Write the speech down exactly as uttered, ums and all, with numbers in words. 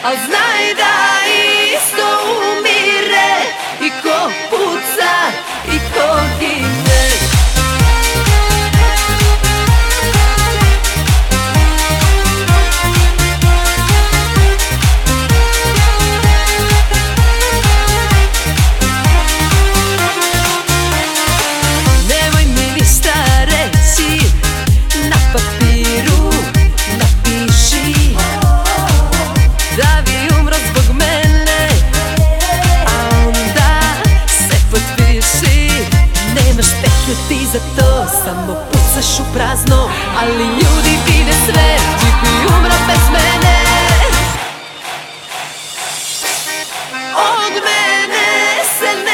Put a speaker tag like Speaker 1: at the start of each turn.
Speaker 1: al znaj da isto umire i ko puca i ko gine. Nemoj mi ništa reći, na papiru napiši da bi umro zbog mene, a onda se potpiši. Nemaš petlju ti za to, samo pucaš u prazno, ali ljudi vide sve, ti bi umro bez mene. Od mene se ne